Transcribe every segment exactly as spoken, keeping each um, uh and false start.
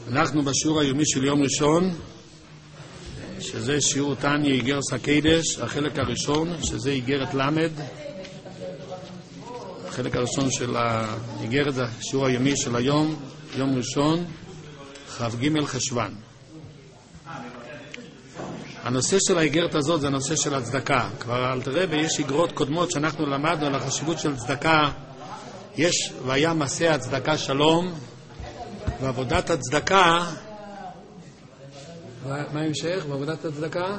אנחנו בשיעור היומי של יום ראשון, שזה שיעור תניא איגרס הקדש, החלק הראשון, שזה איגרת למד. החלק הראשון של האיגרת זה השיעור היומי של היום, יום ראשון, כ"ג חשוון. הנושא של האיגרת הזאת זה הנושא של הצדקה. כבר אל תראה, ויש איגרות קודמות שאנחנו למדנו על החשיבות של צדקה. יש והיה מעשה הצדקה שלום, ועבודת הצדקה, מה המשך? ועבודת הצדקה?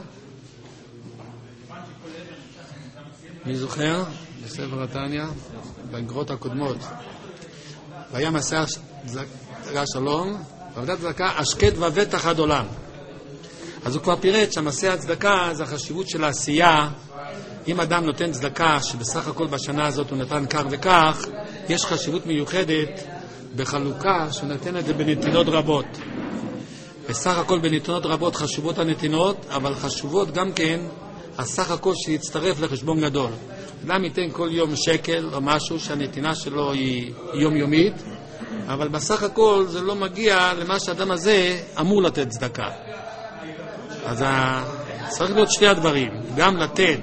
מי זוכר? בספר התניא, באיגרות הקודמות. והיה מעשה הצדקה שלום, ועבודת הצדקה השקט ובטח עד עולם. אז הוא כבר פירט שהמעשה הצדקה זה החשיבות של העשייה. אם אדם נותן צדקה שבסך הכל בשנה הזאת הוא נתן כך וכך, יש חשיבות מיוחדת בחלוקה שנותן את זה בנתינות רבות. בסך הכל בנתינות רבות חשובות הנתינות, אבל חשובות גם כן הסך הכל שיצטרף לחשבון גדול. אדם ייתן כל יום שקל או משהו שהנתינה שלו היא יומיומית, אבל בסך הכל זה לא מגיע למה שהאדם הזה אמור לתת צדקה. אז צריך להיות שתי הדברים, גם לתת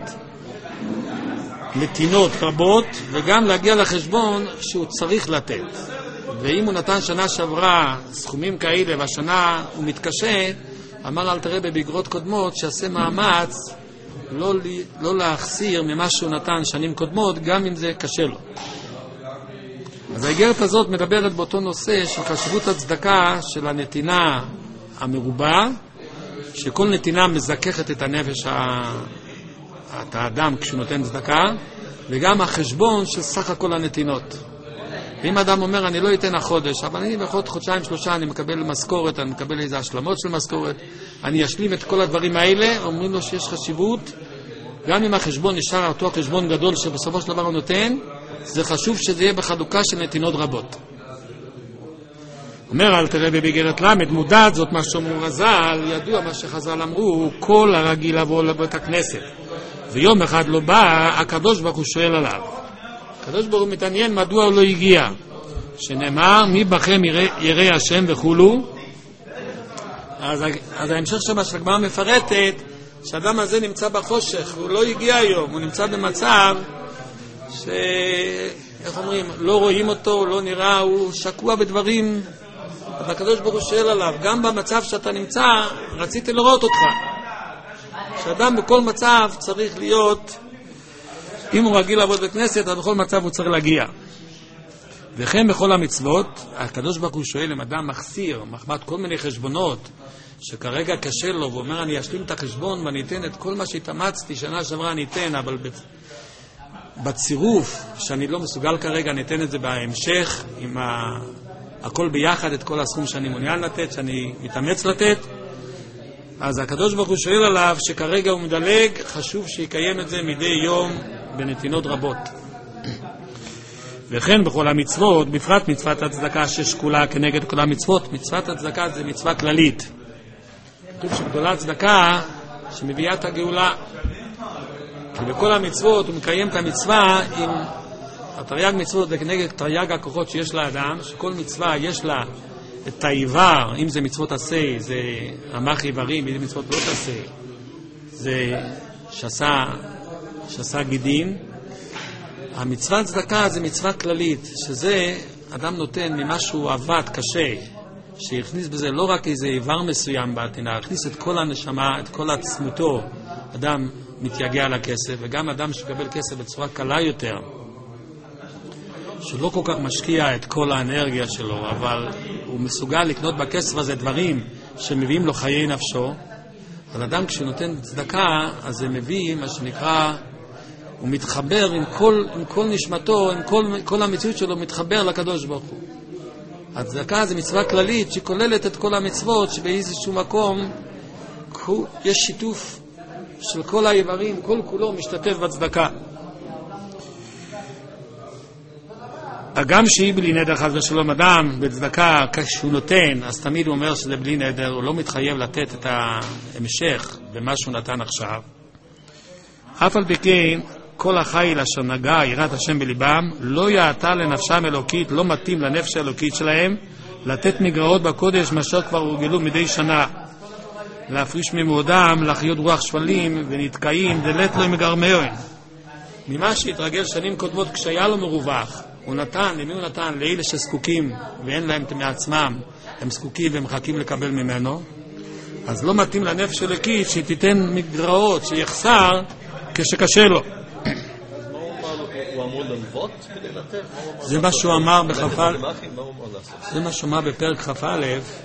נתינות רבות וגם להגיע לחשבון שהוא צריך לתת. ואם הוא נתן שנה שעברה סכומים כאלה והשנה הוא מתקשה, אמר אל תראה באיגרות קודמות שעשה מאמץ לא, לא להחסיר ממה שהוא נתן שנים קודמות, גם אם זה קשה לו. אז האיגרת הזאת מדברת באותו נושא של חשיבות הצדקה של הנתינה המרובה, שכל נתינה מזככת את הנפש את האדם כשהוא נותן צדקה, וגם החשבון של סך הכל הנתינות. ואם אדם אומר אני לא אתן החודש, אבל אני בכל חודשיים שלושה אני מקבל משכורת, אני מקבל איזה השלמות של משכורת, אני אשלים את כל הדברים האלה, אומרים לו שיש חשיבות, גם אם החשבון נשאר אותו חשבון גדול שבסופו של דבר הוא נותן, זה חשוב שזה יהיה בחלוקה של נתינות רבות. אומר אל תראה באיגרת למד, מודעת זאת מה שאומרו חז"ל, ידוע מה שחז"ל אמרו, כל הרגיל לבוא לבית הכנסת ויום אחד לא בא, הקדוש ברוך הוא שואל עליו. הקדוש ברוך הוא מתעניין מדוע הוא לא הגיע, שנאמר מי בכם ירא, ירא השם וכולו. אז, אז ההמשך שמה שהגמרא מפרטת שהאדם הזה נמצא בחושך, הוא לא הגיע היום, הוא נמצא במצב ש... איך אומרים, לא רואים אותו, לא נראה, הוא שקוע בדברים. אז הקדוש ברוך הוא שואל עליו, גם במצב שאתה נמצא רציתי לראות אותך. שאדם בכל מצב צריך להיות, אם הוא רגיל לעבוד בכנסת, אז בכל מצב הוא צריך להגיע. וכן בכל המצוות, הקדוש ברוך הוא שואל אם אדם מחסיר, מחמת כל מיני חשבונות, שכרגע קשה לו, ואומר אני אשלים את החשבון ואני אתן את כל מה שהתאמצתי, שנה שעברה אני אתן, אבל בצירוף שאני לא מסוגל כרגע, אני אתן את זה בהמשך, עם ה... הכל ביחד, את כל הסכום שאני מעוניין לתת, שאני מתאמץ לתת. אז הקדוש ברוך הוא שואל עליו שכרגע הוא מדלג, חשוב שיקיים את זה מדי יום בנתינות רבות. וכן בכל המצוות, בפרט מצוות הצדקה ששקולה כנגד כל המצוות, מצוות הצדקה זה מצווה כללית. כתוב שגדולה הצדקה שמביאה את הגאולה. כי בכל המצוות הוא מקיים את המצווה עם התרי"ג מצוות וכנגד תרי"ג הכוחות שיש לאדם, שכל מצווה יש לה את האיבר, אם זה מצוות עשה, זה רמ"ח איברים, אם זה מצוות לא תעשה, זה שסה, שסה גידים. המצווה צדקה זה מצווה כללית, שזה אדם נותן ממשהו עבד קשה, שיכניס בזה לא רק איזה איבר מסוים בעתינה, יכניס את כל הנשמה, את כל עצמותו, אדם מתייגע על הכסף, וגם אדם שקבל כסף בצורה קלה יותר, שלא כל כך משקיע את כל האנרגיה שלו, אבל הוא מסוגל לקנות בכסף הזה דברים שמביאים לו חיי נפשו. אז אדם כשנותן צדקה, אז זה מביא מה שנקרא, הוא מתחבר עם כל, עם כל נשמתו, עם כל, כל המציאות שלו, מתחבר לקדוש ברוך הוא. הצדקה זה מצווה כללית שכוללת את כל המצוות, שבאיזשהו מקום יש שיתוף של כל האיברים, כל כולו משתתף בצדקה. הגם שהיא בלי נדר חס ושלום אדם בצדקה כשהוא נותן, אז תמיד הוא אומר שזה בלי נדר, הוא לא מתחייב לתת את ההמשך במה שהוא נתן עכשיו. אף על פי כן כל החיל אשר נגע יראת השם בליבם לא יעתה לנפשם אלוקית, לא מתאים לנפש האלוקית שלהם לתת מגרעות בקודש מאשר כבר הורגלו מדי שנה, להפריש ממועדם, להחיות רוח שפלים ונתקעים, דלת לו מגרמאוין. ממה שהתרגל שנים קודמות כשהיה לו מרווח, הוא נתן, למי הוא נתן? לאלה שזקוקים ואין להם מעצמם, הם זקוקים ומחכים לקבל ממנו. אז לא מתאים לנפש אלוקית שתיתן מגרעות, שיחסר כשקשה לו. הוא אמור ללוות כדי לתת? זה מה שהוא אמר בכ"א, זה מה שהוא אמר בפרק כ"א,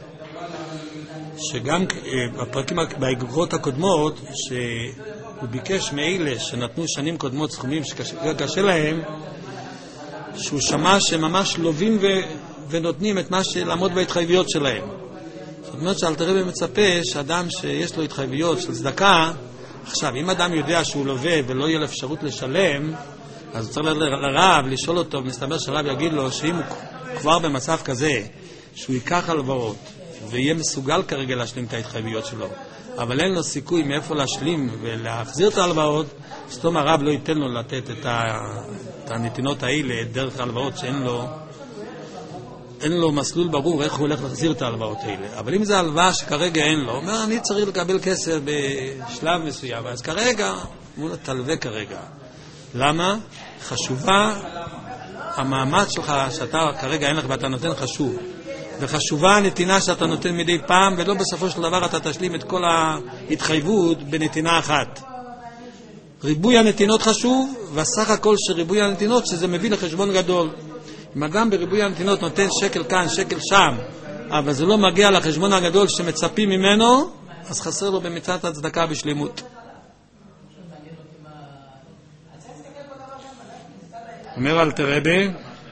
שגם בפרקים, באגרות הקודמות, שהוא ביקש מאלה שנתנו שנים קודמות סכומים שקשה להם, שהוא שמע שממש לובים ו... ונותנים את מה שלעמוד בהתחייבויות שלהם. זאת אומרת שאלתר רבי מצפה שאדם שיש לו התחייבויות של צדקה, עכשיו אם אדם יודע שהוא לווה ולא יהיה לו אפשרות לשלם, אז הוא צריך לרב לשאול אותו, מסתבר שהרב יגיד לו שאם הוא כבר במצב כזה שהוא ייקח הלוואות ויהיה מסוגל כרגע להשלים את ההתחייבויות שלו, אבל אין לו סיכוי מאיפה להשלים ולהחזיר את ההלוואות, סתום הרב לא ייתן לו לתת את, ה... את הנתינות האלה דרך ההלוואות שאין לו אין לו מסלול ברור איך הוא הולך להחזיר את ההלוואות האלה. אבל אם זה הלוואה שכרגע אין לו, הוא אומר אני צריך לקבל כסף בשלב מסוים, אז כרגע הוא תלווה כרגע. למה? חשובה המאמץ שלך שאתה כרגע אין לך ואתה נותן חשוב, וחשובה הנתינה שאתה נותן מדי פעם, ולא בסופו של דבר אתה תשלים את כל ההתחייבות בנתינה אחת. ריבוי הנתינות חשוב, והסך הכל שריבוי הנתינות שזה מביא לחשבון גדול. אם אדם בריבוי הנתינות נותן שקל כאן, שקל שם, אבל זה לא מגיע לחשבון הגדול שמצפים ממנו, אז חסר לו במצוות הצדקה בשלמות. אומר אלתר רבי,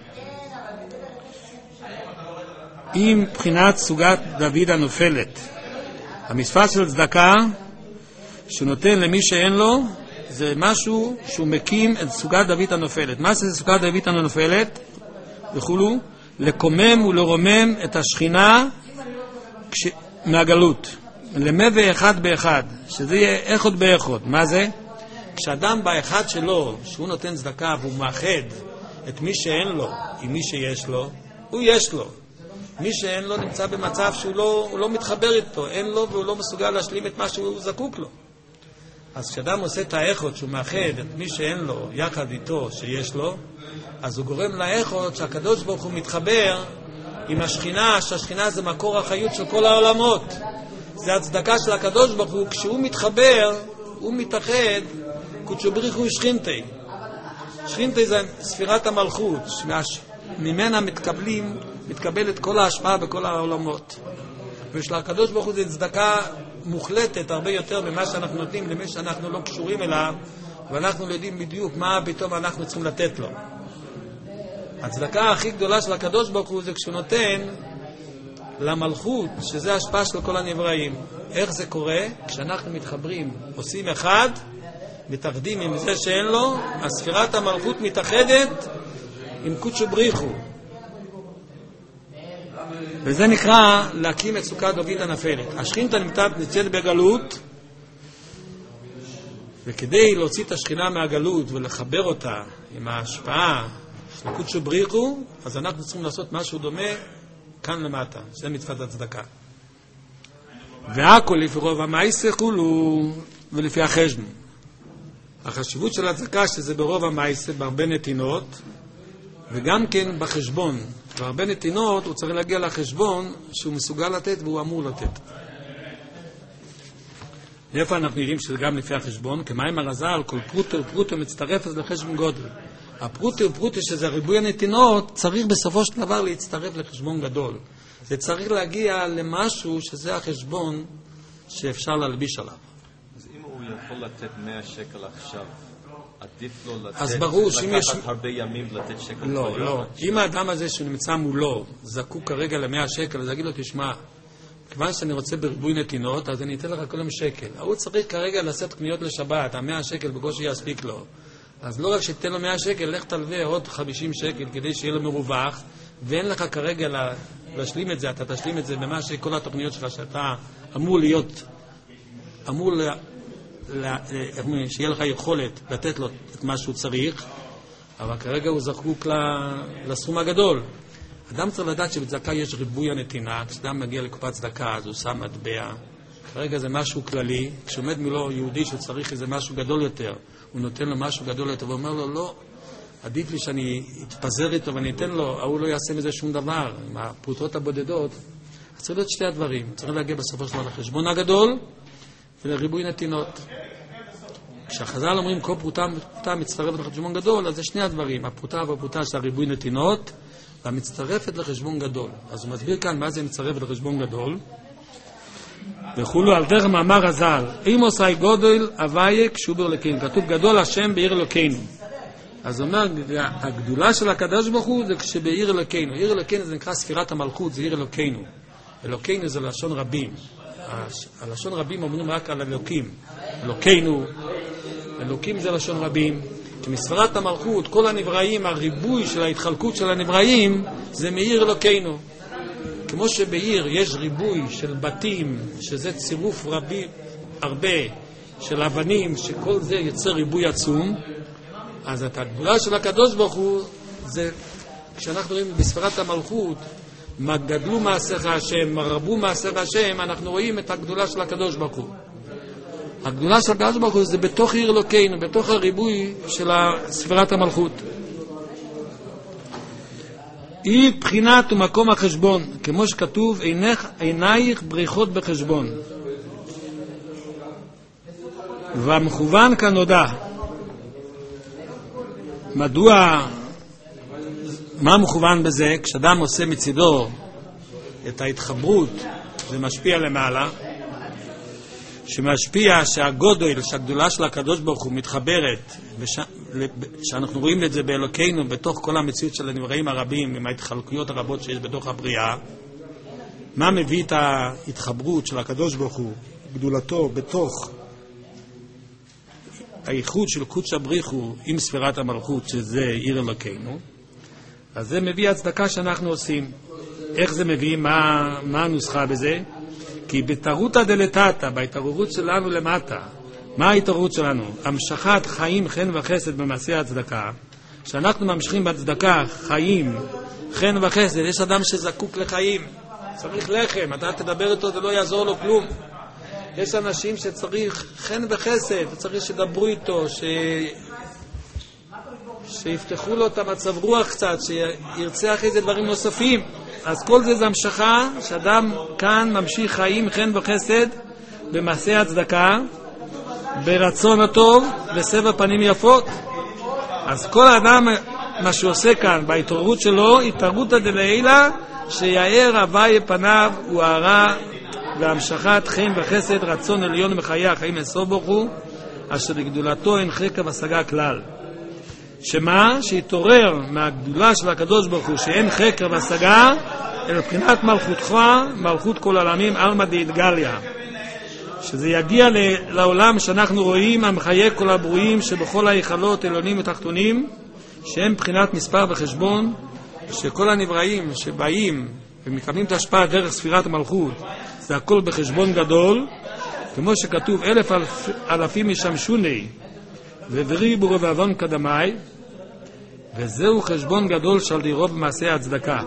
אם בחינת סוגת דוד הנופלת, המצווה של צדקה שהוא נותן למי שאין לו, זה משהו שהוא מקים את סוגת דוד הנופלת. מה זה סוגת דוד הנופלת? וכולו, לקומם ולרומם את השכינה כש... מהגלות, למבה אחד באחד, שזה יהיה אחד באחד. מה זה? כשאדם באחד שלו, שהוא נותן צדקה והוא מאחד את מי שאין לו עם מי שיש לו, הוא יש לו. מי שאין לו נמצא במצב שהוא לא, הוא לא מתחבר איתו, אין לו והוא לא מסוגל להשלים את מה שהוא זקוק לו. אז כשאדם עושה את האחד שהוא מאחד את מי שאין לו יחד איתו שיש לו, אז הוא גורם לאחד שהקדוש ברוך הוא מתחבר עם השכינה, שהשכינה זה מקור החיות של כל העולמות. זה הצדקה של הקדוש ברוך הוא, כשהוא מתחבר, הוא מתאחד, קודשו בריחו שכינתי. שכינתי זה ספירת המלכות, ממנה מתקבלים, מתקבלת כל ההשפעה בכל העולמות. ושל הקדוש ברוך הוא זה צדקה מוחלטת הרבה יותר ממה שאנחנו נותנים למי שאנחנו לא קשורים אליו, ואנחנו לא יודעים בדיוק מה פתאום אנחנו צריכים לתת לו. הצדקה הכי גדולה של הקדוש ברוך הוא זה כשהוא נותן למלכות, שזה ההשפעה של כל הנבראים. איך זה קורה? כשאנחנו מתחברים, עושים אחד, מתאחדים עם זה שאין לו, הספירת המלכות מתאחדת עם קודשו בריחו. וזה נקרא להקים את סוכת דוד הנפלת. השכינתה נמצאת בגלות, וכדי להוציא את השכינה מהגלות ולחבר אותה עם ההשפעה של קודשו בריחו, אז אנחנו צריכים לעשות משהו דומה כאן למטה. זה מצוות הצדקה. והכל לפי רוב המעשה כולו ולפי החשבון. החשיבות של הצדקה שזה ברוב המעשה, בהרבה נתינות, וגם כן בחשבון. בהרבה נתינות הוא צריך להגיע לחשבון שהוא מסוגל לתת והוא אמור לתת. איפה אנחנו יודעים שזה גם לפי החשבון? כמים הרז"ל, כל פרוטו ופרוטו מצטרף אז לחשבון גודל. הפרוטו ופרוטו שזה ריבוי הנתינות צריך בסופו של דבר להצטרף לחשבון גדול. זה צריך להגיע למשהו שזה החשבון שאפשר להלביש עליו. אז אם הוא יכול לתת מאה שקל עכשיו, עדיף לו לתת, אז ברור שאם יש הרבה ימים לתת שקל. לא, לא. אם האדם הזה שנמצא מולו זקוק כרגע למאה שקל, אז אגיד לו, תשמע, כיוון שאני רוצה בריבוי נתינות, אז אני אתן לך כל יום שקל. הוא צריך כרגע לשאת קניות לשבת, המאה שקל בקושי יספיק לו. אז לא רק שתתן לו מאה שקל, לך תלווה עוד חמישים שקל כדי שיהיה לו מרווח, ואין לך כרגע להשלים את זה, אתה תשלים את זה במה שכל התוכניות שלך שאתה אמור להיות, אמור ל... שיהיה לך יכולת לתת לו את מה שהוא צריך, אבל כרגע הוא זקוק לסכום הגדול. אדם צריך לדעת שבצדקה יש ריבוי הנתינה. כשאדם מגיע לקופת צדקה אז הוא שם מטבע. כרגע זה משהו כללי. כשעומד מולו יהודי שצריך איזה משהו גדול יותר, הוא נותן לו משהו גדול יותר ואומר לו, לא, עדיף לי שאני אתפזר איתו ואני אתן לו, הוא לא יעשה מזה שום דבר. עם הפרוטות הבודדות, אז צריך להיות שתי הדברים. צריך להגיע בסופו של דבר לחשבון הגדול ולריבוי נתינות. כשהחז"ל אומרים כל פרוטה, פרוטה מצטרפת לחשבון גדול, אז זה שני הדברים. הפרוטה והפרוטה של הריבוי נתינות והמצטרפת לחשבון גדול. אז הוא מסביר כאן מה זה מצטרפת לחשבון גדול. וכולו על דרך מאמר הז"ל, אם עושי גודל הוויה כשהוא באלוקינו. כתוב גדול השם בעיר אלוקינו. אז הוא אומר, הגדולה של הקדוש ברוך הוא זה כשבעיר אלוקינו. עיר אלוקינו זה נקרא ספירת המלכות, זה עיר אלוקינו. אלוקינו זה לשון רבים. הלשון רבים אומרים רק על אלוקים. אלוקינו, אלוקים זה לשון רבים. כי מספירת המלכות, כל הנבראים, הריבוי של ההתחלקות של הנבראים, זה מעיר אלוקינו. כמו שבעיר יש ריבוי של בתים, שזה צירוף רבי, הרבה, של אבנים, שכל זה יוצר ריבוי עצום, אז את הגדולה של הקדוש ברוך הוא, זה, כשאנחנו רואים בספירת המלכות, מה גדלו מעשיך השם, מה רבו מעשיך השם, אנחנו רואים את הגדולה של הקדוש ברוך הוא. הגדולה של הקדוש ברוך הוא זה בתוך עיר אלוקינו, בתוך הריבוי של ספירת המלכות. היא בחינת ומקום החשבון, כמו שכתוב, עינייך, עינייך בריחות בחשבון. והמכוון כנודע. מדוע, מה מכוון בזה? כשאדם עושה מצידו את ההתחברות, זה משפיע למעלה, שמשפיע שהגודל, שהגדולה של הקדוש ברוך הוא מתחברת, וש... שאנחנו רואים את זה באלוקינו, בתוך כל המציאות של הנבראים הרבים, עם ההתחלקויות הרבות שיש בתוך הבריאה. מה מביא את ההתחברות של הקדוש ברוך הוא, גדולתו, בתוך האיחוד של קודש הבריחו עם ספירת המלכות, שזה עיר אלוקינו? אז זה מביא הצדקה שאנחנו עושים. איך זה מביא? מה, מה הנוסחה בזה? כי בתרותא דלתתא, בהתעוררות שלנו למטה, מה ההתעוררות שלנו? המשכת חיים, חן וחסד במעשה הצדקה. שאנחנו ממשיכים בצדקה חיים, חן וחסד. יש אדם שזקוק לחיים, צריך לחם, אתה תדבר איתו, זה לא יעזור לו כלום. יש אנשים שצריך חן וחסד, צריך שדברו איתו, ש... שיפתחו לו את המצב רוח קצת, שירצה אחרי זה דברים נוספים. אז כל זה זה המשכה, שאדם כאן ממשיך חיים, חן וחסד, במעשה הצדקה, ברצון הטוב, בסבר פנים יפות. אז כל האדם, מה שהוא עושה כאן, בהתעוררות שלו, התעוררותא דלעילא, שיאר הוויה פניו הוא הארה, והמשכת חן וחסד, רצון עליון בחיי החיים אינסוף ברוך הוא, אשר לגדולתו אין חקר והשגה כלל. שמה? שהתעורר מהגדולה של הקדוש ברוך הוא, שאין חקר והשגה, אלא מבחינת מלכותך, מלכות כל העולמים, עלמא דאיתגליא. שזה יגיע לעולם שאנחנו רואים, המחיה כל הברואים, שבכל ההיכלות עליונים ותחתונים, שהם מבחינת מספר וחשבון, שכל הנבראים שבאים ומקבלים את ההשפעה דרך ספירת המלכות, זה הכל בחשבון גדול, כמו שכתוב, אלף אלף, אלפים ישמשוני, ובריבו רבעוון קדמי, וזהו חשבון גדול של לרוב במעשה הצדקה.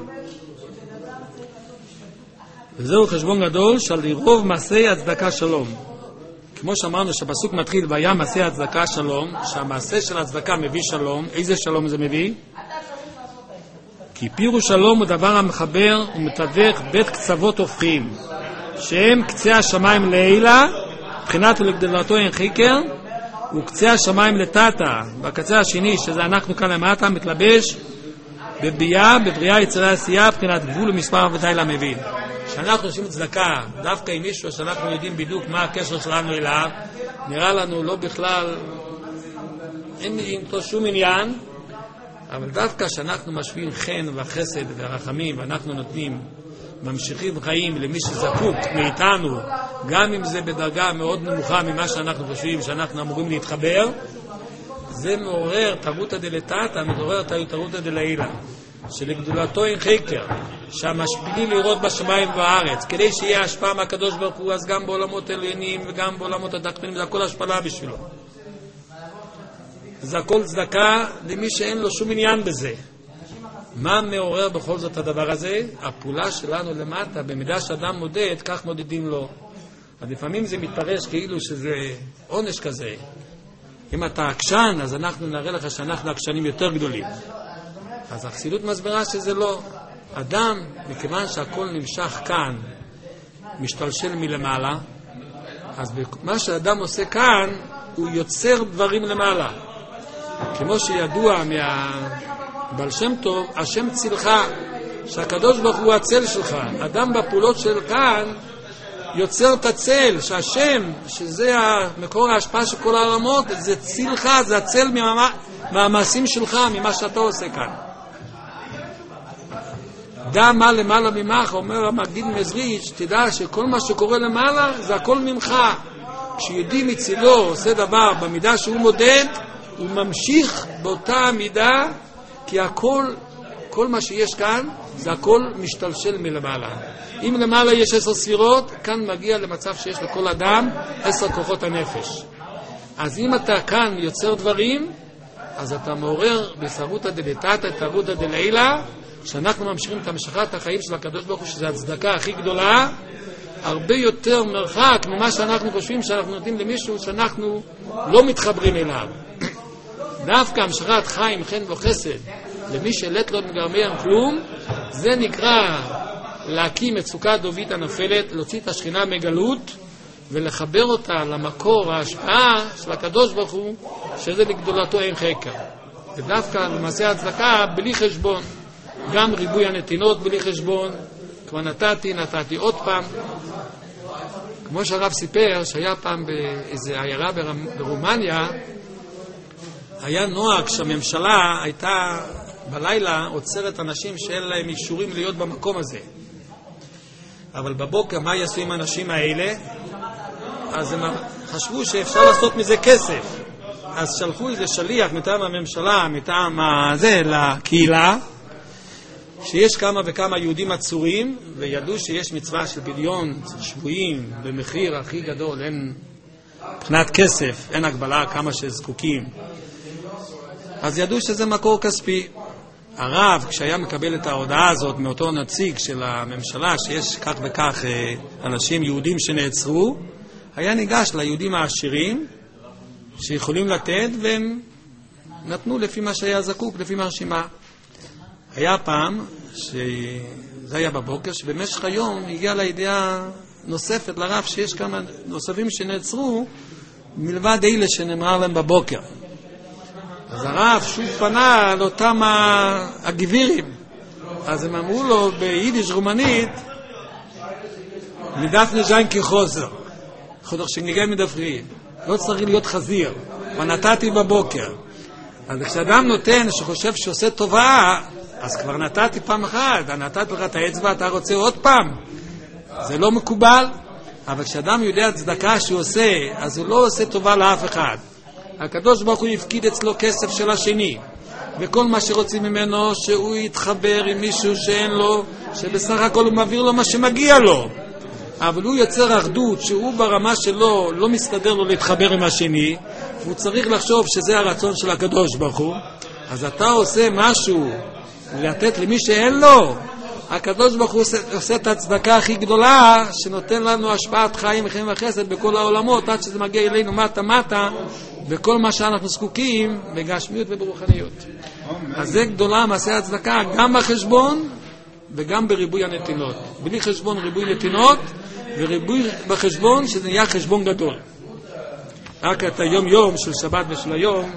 וזהו חשבון גדול של לרוב מעשה הצדקה שלום. כמו שאמרנו שהפסוק מתחיל, והיה מעשה הצדקה שלום, שהמעשה של הצדקה מביא שלום. איזה שלום זה מביא? כי פירוש שלום הוא דבר המחבר ומתווך בית קצוות הופכים, שהם קצה השמיים לעילה, מבחינת ולגדולתו אין חקר, וקצה השמיים לטאטה, בקצה השני, שזה אנחנו כאן למטה, מתלבש בביאה, בבריאה יצירה עשייה, מבחינת גבול ומספר ודאי למבין. כשאנחנו עושים צדקה, דווקא עם מישהו שאנחנו יודעים בדיוק מה הקשר שלנו אליו, נראה לנו לא בכלל, אין איתו שום עניין, אבל דווקא שאנחנו משווים חן וחסד ורחמים, ואנחנו נותנים, ממשיכים חיים למי שזקוק מאיתנו, גם אם זה בדרגה מאוד נמוכה ממה שאנחנו חושבים שאנחנו אמורים להתחבר, זה מעורר תרותא דלתתא, מעורר תרותא דלעילא, שלגדולתו אין חקר, שהמשפיעים לראות בשמיים ובארץ, כדי שיהיה השפעה מהקדוש ברוך הוא, אז גם בעולמות עליונים וגם בעולמות התחתונים, זה הכל השפלה בשבילו. זה הכל צדקה למי שאין לו שום עניין בזה. מה מעורר בכל זאת הדבר הזה? הפעולה שלנו למטה, במידה שאדם מודד, כך מודדים לו. אז לפעמים זה מתפרש כאילו שזה עונש כזה. אם אתה עקשן, אז אנחנו נראה לך שאנחנו עקשנים יותר גדולים. אז החסידות מסבירה שזה לא. אדם, מכיוון שהכל נמשך כאן, משתלשל מלמעלה, אז מה שאדם עושה כאן, הוא יוצר דברים למעלה. כמו שידוע מהבעל שם טוב, השם צילך, שהקדוש ברוך הוא הצל שלך. אדם בפעולות של כאן יוצר את הצל, שהשם, שזה מקור ההשפעה של כל העולמות, זה צילך, זה הצל מהמעשים שלך, ממה שאתה עושה כאן. דע מה למעלה ממך, אומר המגיד מזריץ', תדע שכל מה שקורה למעלה זה הכל ממך. כשיהודי מצילו עושה דבר במידה שהוא מודד, הוא ממשיך באותה מידה, כי הכל, כל מה שיש כאן, זה הכל משתלשל מלמעלה. אם למעלה יש עשר ספירות, כאן מגיע למצב שיש לכל אדם עשר כוחות הנפש. אז אם אתה כאן יוצר דברים, אז אתה מעורר בסערותא דלתתא תערותא דלעילא, שאנחנו ממשיכים את המשכת החיים של הקדוש ברוך הוא, שזו הצדקה הכי גדולה, הרבה יותר מרחק ממה שאנחנו חושבים שאנחנו נותנים למישהו שאנחנו לא מתחברים אליו. דווקא המשכת חיים, חן וחסד, למי שלט לא מגרמי אין כלום, זה נקרא להקים את סוכת דוד הנפלת, להוציא את השכינה מגלות ולחבר אותה למקור ההשפעה של הקדוש ברוך הוא, שזה לגדולתו אין חקר. ודווקא למעשה הצדקה בלי חשבון, גם ריבוי הנתינות בלי חשבון, כבר נתתי, נתתי עוד פעם. כמו שהרב סיפר, שהיה פעם באיזו עיירה ברומניה, היה נוהג שהממשלה הייתה בלילה עוצרת אנשים שאין להם אישורים להיות במקום הזה. אבל בבוקר מה יעשו עם האנשים האלה? אז הם חשבו שאפשר לעשות מזה כסף. אז שלחו איזה שליח מטעם הממשלה, מטעם הזה, לקהילה, שיש כמה וכמה יהודים עצורים, וידעו שיש מצווה של פדיון שבויים במחיר הכי גדול, אין מבחינת כסף, אין הגבלה כמה שזקוקים. אז ידעו שזה מקור כספי. הרב, כשהיה מקבל את ההודעה הזאת מאותו נציג של הממשלה, שיש כך וכך אנשים יהודים שנעצרו, היה ניגש ליהודים העשירים שיכולים לתת, והם נתנו לפי מה שהיה זקוק, לפי מהרשימה. היה פעם, שזה היה בבוקר, שבמשך היום הגיעה לידיעה נוספת לרב שיש כמה נוספים שנעצרו מלבד אלה שנאמר להם בבוקר. אז הרב שוב פנה על אותם הגבירים, אז הם אמרו לו ביידיש רומנית, מדף נז'יין כחוזר, חודך שנגיע מדפרי, לא צריך להיות חזיר, ונתתי בבוקר. אז כשאדם נותן שחושב שעושה טובה, אז כבר נתתי פעם אחת, נתתי לך את האצבע, אתה רוצה עוד פעם. זה לא מקובל, אבל כשאדם יודע צדקה שהוא עושה, אז הוא לא עושה טובה לאף אחד. הקדוש ברוך הוא יפקיד אצלו כסף של השני, וכל מה שרוצים ממנו שהוא יתחבר עם מישהו שאין לו, שבסך הכל הוא מעביר לו מה שמגיע לו, אבל הוא יוצר אחדות שהוא ברמה שלו לא מסתדר לו להתחבר עם השני, והוא צריך לחשוב שזה הרצון של הקדוש ברוך הוא. אז אתה עושה משהו לתת למי שאין לו, הקדוש ברוך הוא עושה, עושה את הצדקה הכי גדולה שנותן לנו השפעת חיים וחיים וחסד בכל העולמות, עד שזה מגיע אלינו מטה מטה וכל מה שאנחנו זקוקים בגשמיות וברוחניות. אז זה גדולה מעשה הצדקה, גם בחשבון וגם בריבוי הנתינות. בלי חשבון ריבוי נתינות, וריבוי בחשבון שזה נהיה חשבון גדול. רק את היום יום של שבת ושל היום,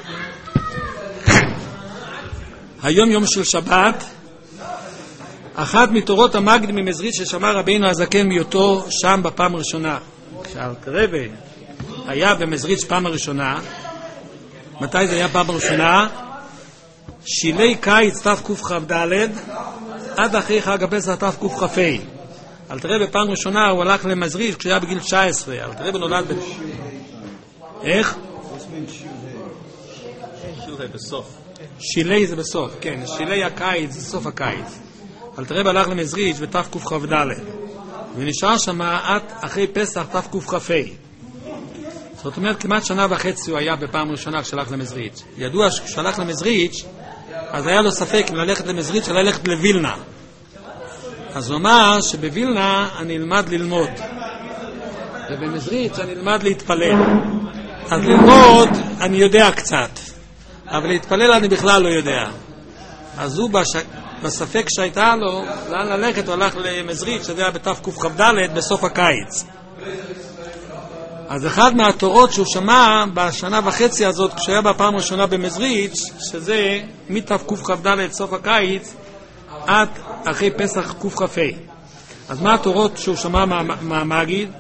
היום יום של שבת, אחת מתורות המגיד ממזריץ' ששמע רבינו הזקן מיותו שם בפעם הראשונה. כשהרבי היה במזריץ' פעם הראשונה, מתי זה היה פעם הראשונה? שילי קיץ תקכ"ד עד אחרי חג הפסח תקכ"ה. אלתר רבי פעם ראשונה הוא הלך למזריץ' כשהיה בגיל תשע עשרה. אלתר רבי נולד ב... איך? שילי בסוף. שילי זה בסוף, כן. שילי הקיץ זה סוף הקיץ. אלתר רבי הלך למזריץ' בתקכ"ד ונשאר שם עד אחרי פסח תקכ"ה. זאת אומרת כמעט שנה וחצי הוא היה בפעם ראשונה כשהלך למזריץ'. ידוע שכשהלך למזריץ' אז היה לו ספק אם ללכת למזריץ' או ללכת לווילנה. אז הוא אמר שבווילנה אני אלמד ללמוד, ובמזריץ' אני אלמד להתפלל. אז ללמוד אני יודע קצת, אבל להתפלל אני בכלל לא יודע. אז הוא בש... בספק שהייתה לו לאן ללכת, הוא הלך למזריץ', שזה היה בתף קכ"ד בסוף הקיץ. אז אחד מהתורות שהוא שמע בשנה וחצי הזאת, כשהיה בפעם ראשונה במזריץ', שזה מתף קכ"ד סוף הקיץ עד אחרי פסח קכ"ה. אז מה התורות שהוא שמע מהמגיד?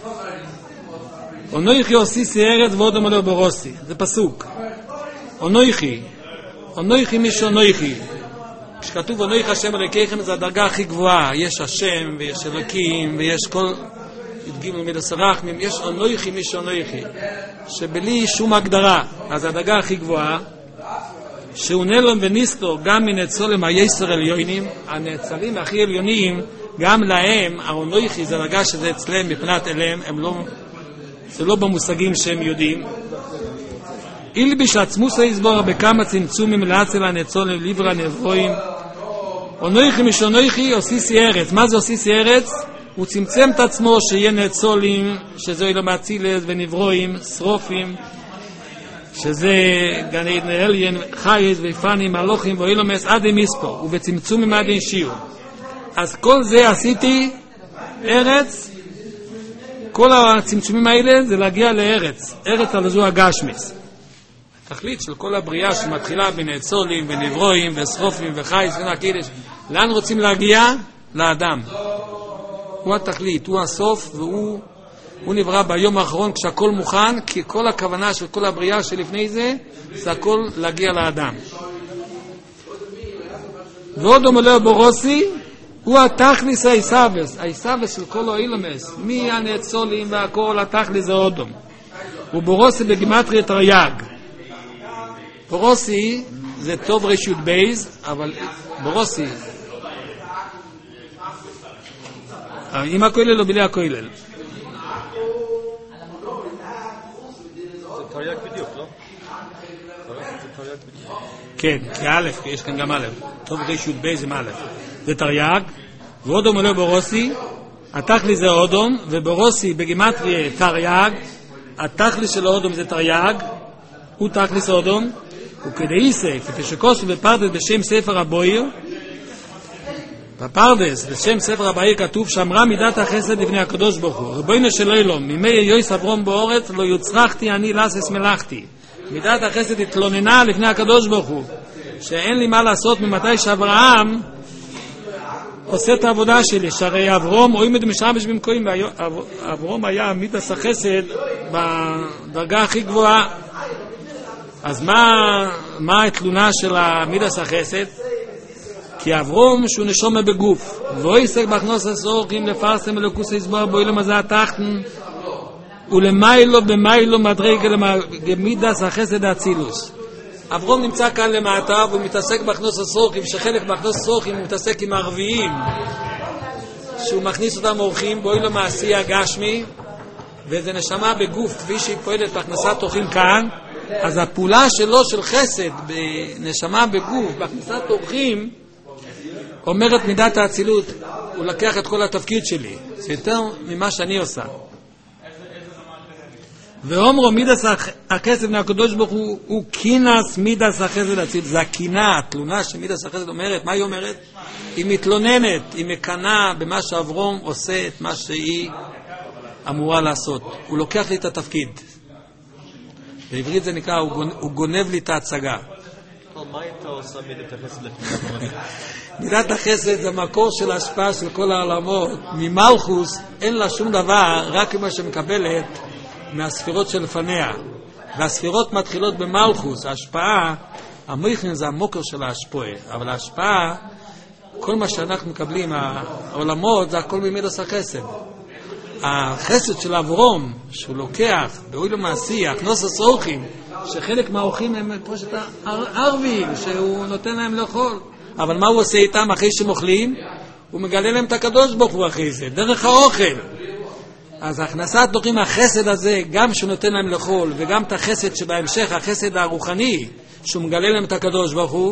אונויכי עושיסי ארץ ועוד מלא ברוסי. זה פסוק. אונויכי. אונויכי מישהו אונויכי. כשכתוב אונויכי השם אלוקיכם, זה הדרגה הכי גבוהה. יש השם ויש אלוקים ויש כל י"ג מידות הרחמים. יש אונויכי מישהו אונויכי. שבלי שום הגדרה. אז הדרגה הכי גבוהה. שהוא נלום וניסטו גם מנצולם היסר עליונים, הנעצרים הכי עליונים, גם להם, האונויכי זה דרגה שזה אצלם מפנת אליהם, הם לא, זה לא במושגים שהם יודעים. אילביש עצמוסו יסבור בכמה צמצומים לעצל הנצולם ליברה נברואים. אונויכי משאונויכי עושיסי ארץ. מה זה עושיסי ארץ? הוא צמצם את עצמו שיהיה נצולים, שזה אילום אצילס ונברואים, שרופים, שזה גן עדן אליין, חייס ויפנים, מלוכים ואילומס עד מספור, ובצמצומים עד שיעור. אז כל זה עשיתי ארץ, כל הצמצומים האלה זה להגיע לארץ, ארץ על זו הגשמיס. התכלית של כל הבריאה שמתחילה בנצולים ונברואים ושרופים וחייס ונקידש, לאן רוצים להגיע? לאדם. הוא התכלית, הוא הסוף, והוא הוא נברא ביום האחרון כשהכל מוכן, כי כל הכוונה של כל הבריאה שלפני זה, זה הכל להגיע לאדם. ועוד אומר ברוסי, הוא התכליס האיסאבס, האיסאבס של כל האילומס, מי הנצולים והכל, התכליס זה אודום. וברוסי בגימטריה תרי"ג. ברוסי זה טוב רשות בייז, אבל ברוסי, עם הכולל או בלי הכולל? תרי"ג בדיוק, לא? תרי"ג בדיוק. כן, כי א', יש כאן גם א', טוב רשות בייז עם א', זה תרי"ג, ואודום עולה ברוסי, התכלי זה אודום, וברוסי בגימטריה תרי"ג, התכלי של אודום זה תרי"ג, הוא תכלי של אודום, וכדאיסה, כפי שכוסו בפרדס בשם ספר הבויר, בפרדס בשם ספר הבויר כתוב, שאמרה מידת החסד לפני הקדוש ברוך הוא, רבונו של עולם, מימי יויס אברום באורץ, לא יוצרכתי אני לעשות מלאכתי. מידת החסד התלוננה לפני הקדוש ברוך הוא, שאין לי מה לעשות ממתי שאברהם עושה את העבודה שלי, שהרי אברום עומד משמש במקוים, אברום היה מידת החסד בדרגה הכי גבוהה. אז מה, מה התלונה של מידת החסד? כי אברום שהוא נשום בגוף, והוא יסק בהכנוס הסורכים לפרסם אלוקוס יסבור בו אילום הזה התחתן, ולמיילו במיילו מדרגה למידת החסד האצילוס. אברום נמצא כאן למטה והוא מתעסק בהכנוס הסורכים, שחלק בהכנוס הסורכים הוא מתעסק עם הערביים, שהוא מכניס אותם אורחים בו אילום מעשי הגשמי, וזה נשמה בגוף כפי שהיא פועלת בהכנסת אורחים כאן. אז הפעולה שלו של חסד בנשמה בגוף, בהכנסת אורחים, אומרת מידת האצילות, הוא לקח את כל התפקיד שלי, זה יותר ממה שאני עושה. ואומרו מידת החסד מהקדוש ברוך הוא, הוא כינס מידת החסד האצילות. זה הכינה, התלונה של מידת החסד אומרת, מה היא אומרת? היא מתלוננת, היא מקנה במה שאברום עושה את מה שהיא אמורה לעשות. הוא לוקח לי את התפקיד. בעברית זה נקרא, הוא גונב לי את ההצגה. מה הייתה עושה מידת החסד לפני אברהם? מידת החסד זה מקור של ההשפעה של כל העולמות. ממלכוס אין לה שום דבר, רק מה שמקבלת מהספירות שלפניה. והספירות מתחילות במלכוס. ההשפעה, המויכין זה המוקר של ההשפעה. אבל ההשפעה, כל מה שאנחנו מקבלים, העולמות, זה הכל ממידת החסד. החסד של אברום, שהוא לוקח באוילו מעשי, הכנוס הסורכים, שחלק מהאורחים הם פשוט הערבים, שהוא נותן להם לאכול. אבל מה הוא עושה איתם אחרי שמאכלים? הוא מגלה להם את הקדוש ברוך הוא אחרי זה, דרך האוכל. אז הכנסת אורחים, החסד הזה, גם שהוא נותן להם לאכול, וגם את החסד שבהמשך, החסד הרוחני, שהוא מגלה להם את הקדוש ברוך הוא,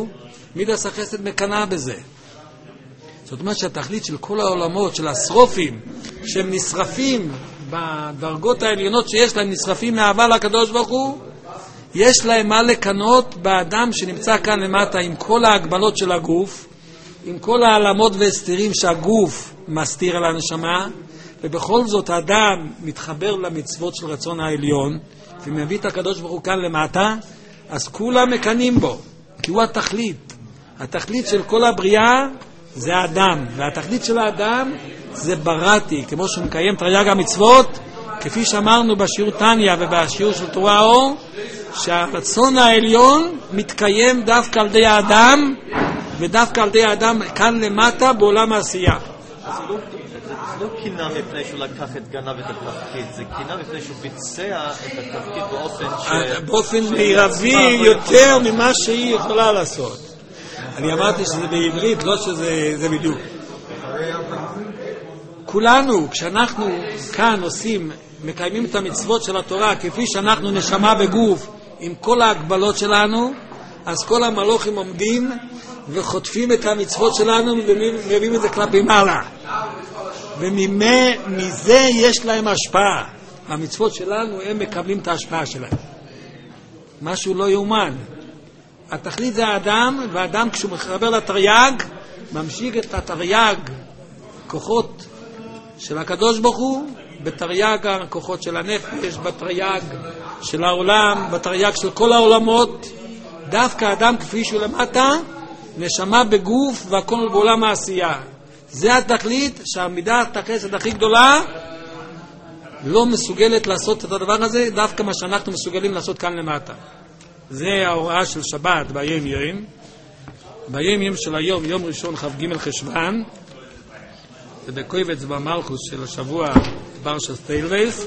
מידס החסד מקנה בזה. זאת אומרת שהתכלית של כל העולמות, של השרופים, שהם נשרפים בדרגות העליונות שיש להם, נשרפים מאהבה לקדוש ברוך הוא, יש להם מה לקנות באדם שנמצא כאן למטה עם כל ההגבלות של הגוף, עם כל העלמות והסתירים שהגוף מסתיר על הנשמה, ובכל זאת האדם מתחבר למצוות של רצון העליון, ומביא את הקדוש ברוך הוא כאן למטה, אז כולם מקנים בו, כי הוא התכלית. התכלית של כל הבריאה זה האדם, והתכלית של האדם זה בראתי, כמו שהוא מקיים תרי"ג המצוות, כפי שאמרנו בשיעור תניא ובשיעור של תורה אור, שהרצון העליון מתקיים דווקא על ידי האדם, ודווקא על ידי האדם כאן למטה בעולם העשייה. זה לא קינה מפני שהוא לקח את גנב את התפקיד, זה קינה מפני שהוא ביצע את התפקיד באופן ש... באופן מרבי יותר ממה שהיא יכולה לעשות. אני אמרתי שזה בעברית, לא שזה בדיוק. כולנו, כשאנחנו כאן עושים, מקיימים את המצוות של התורה, כפי שאנחנו נשמה בגוף עם כל ההגבלות שלנו, אז כל המלוכים עומדים וחוטפים את המצוות שלנו ומביאים את זה כלפי מעלה. ומזה יש להם השפעה. המצוות שלנו, הם מקבלים את ההשפעה שלהם. משהו לא יאומן. התכלית זה האדם, והאדם כשהוא מחבר לתרי"ג, ממשיך את התרי"ג, כוחות של הקדוש ברוך הוא, בתרי"ג הכוחות של הנפש, בתרי"ג של העולם, בתרי"ג של כל העולמות. דווקא האדם כפי שהוא למטה, נשמה בגוף והכל בעולם העשייה. זה התכלית שהמידת החסד הכי גדולה לא מסוגלת לעשות את הדבר הזה, דווקא מה שאנחנו מסוגלים לעשות כאן למטה. זה ההוראה של שבת ביום יום. ביום יום של היום, יום ראשון כ"ג חשוון, זה בקובץ במלכוס של השבוע פרשת תלוויס.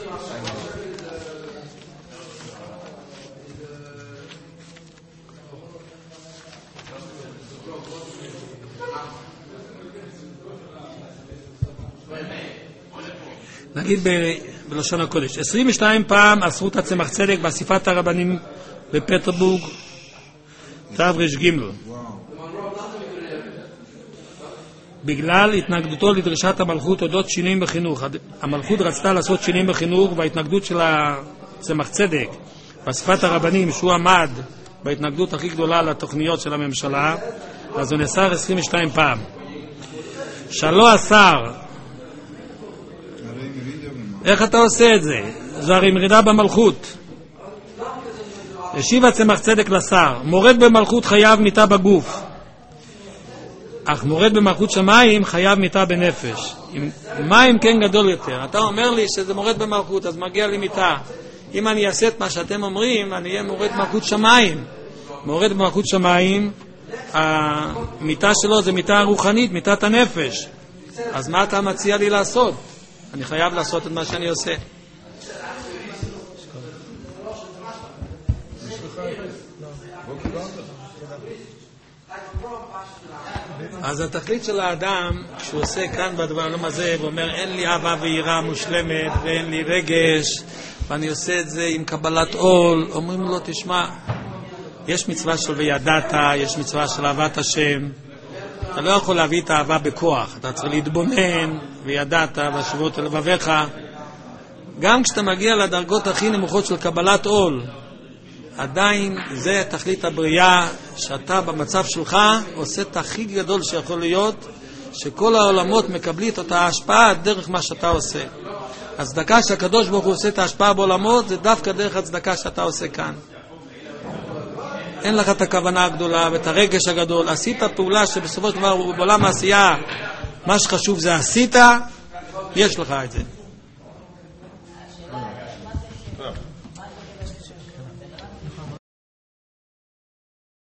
נגיד ב- בלשון הקודש, עשרים ושתיים פעם אסרו את הצמח צדק באספת הרבנים בפטרבורג, תר"ג, בגלל התנגדותו לדרישת המלכות אודות שינויים בחינוך. המלכות רצתה לעשות שינויים בחינוך, וההתנגדות של הצמח צדק באספת הרבנים, שהוא עמד בהתנגדות הכי גדולה לתוכניות של הממשלה, אז הוא נאסר עשרים ושתיים פעם. שלא אסר. איך אתה עושה את זה? זו הרי מרידה במלכות. השיב הצמח צדק לשר, מורד במלכות חייב מיתה בגוף, אך מורד במלכות שמיים חייב מיתה בנפש. מה אם כן גדול יותר? אתה אומר לי שזה מורד במלכות, אז מגיע לי מיתה. אם אני אעשה את מה שאתם אומרים, אני אהיה מורד במלכות שמיים. מורד במלכות שמיים, המיתה שלו זה מיתה רוחנית, מיתת הנפש. אז מה אתה מציע לי לעשות? אני חייב לעשות את מה שאני עושה. אז התכלית של האדם, כשהוא עושה כאן בדבר הזה, ואומר אין לי אהבה ויראה מושלמת, ואין לי רגש, ואני עושה את זה עם קבלת עול, אומרים לו תשמע, יש מצווה של וידעת, יש מצווה של אהבת השם. אתה לא יכול להביא את האהבה בכוח, אתה צריך להתבונן, וידעת והשבות אל לבביך. גם כשאתה מגיע לדרגות הכי נמוכות של קבלת עול, עדיין זה תכלית הבריאה, שאתה במצב שלך עושה את הכי גדול שיכול להיות, שכל העולמות מקבלים את אותה השפעה דרך מה שאתה עושה. הצדקה שהקדוש ברוך הוא עושה את ההשפעה בעולמות, זה דווקא דרך הצדקה שאתה עושה כאן. אין לך את הכוונה הגדולה ואת הרגש הגדול, עשית פעולה שבסופו של דבר בעולם העשייה מה שחשוב זה עשית, יש לך את זה.